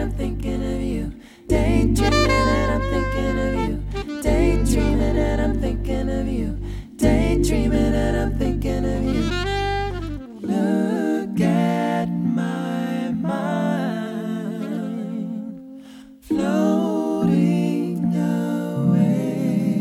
I'm thinking of you. Daydreaming and I'm thinking of you. Daydreaming and I'm thinking of you. Daydreaming and I'm thinking of you. Look at my mind floating away.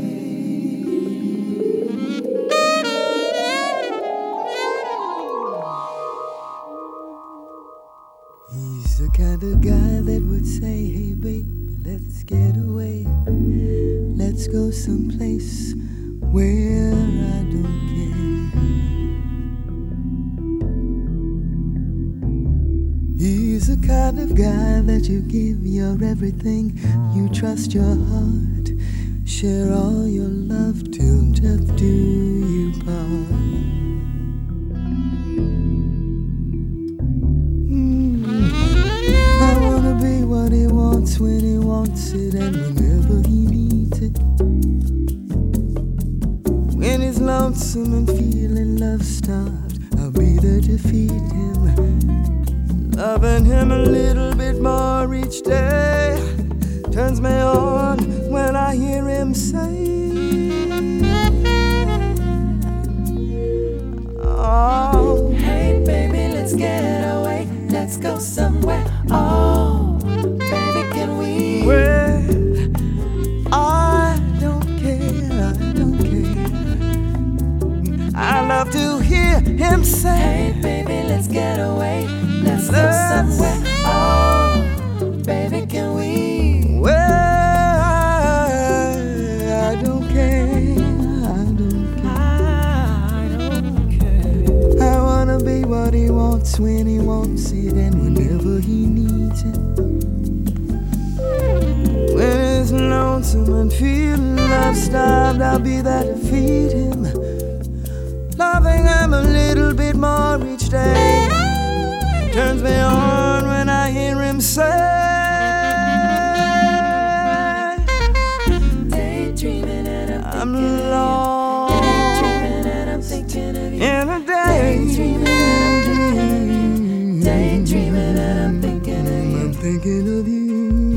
He's the kind of guy that would say, hey baby, let's get away. Let's go someplace where I don't care. He's the kind of guy that you give your everything. You trust your heart, share all your love till death do you part. I wanna be what he wants when he wants it and whenever he needs it. When he's lonesome and feeling love-starved, I'll be there to feed him, loving him a little bit more each day. Turns me on when I hear him say, oh, hey baby, let's get away. Let's go somewhere. Oh, baby, can we? Well, I don't care, I don't care. I love to hear him say, hey baby, let's get away. Let's go somewhere. Oh, baby, can we? Well, I don't care, I don't care. I wanna be what he wants when he wants it and whenever he needs it. When he's lonesome and feeling love-starved, I'll be there to feed him, loving him a little bit more each day. Turns me on when I hear him say, daydreaming and I'm thinking of lost you. Daydreaming and I'm thinking of you. in a daydreaming. Daydreaming and I'm thinking of you. I'm thinking of you.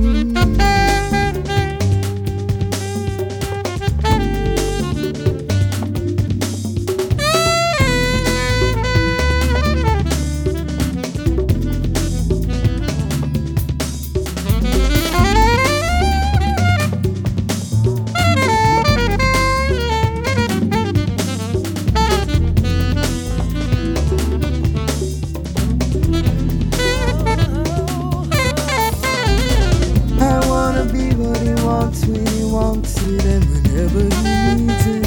When he wants it and whenever he needs it.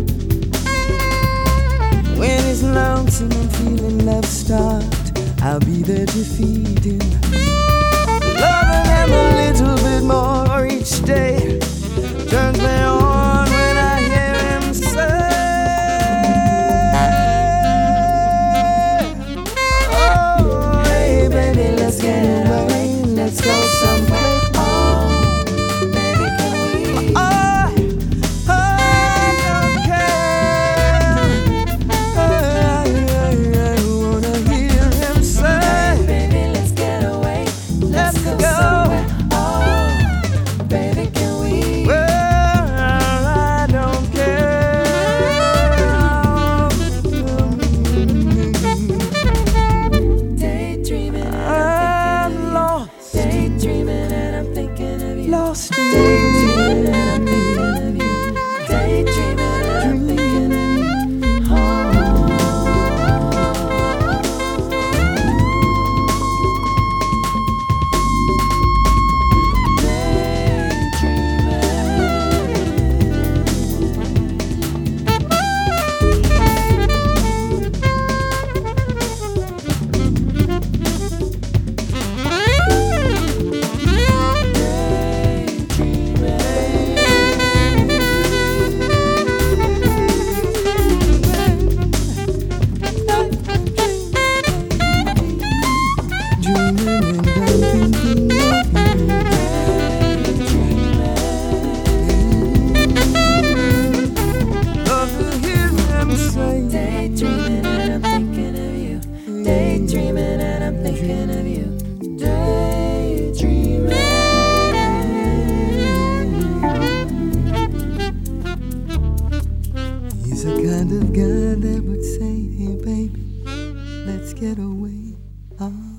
When he's lonesome and feeling love-starved, I'll be there to feed him, loving him a little bit more each day. Turns me on when I hear him say, oh, hey baby, let's get away. Let's go somewhere. Daydreaming get away. Ah.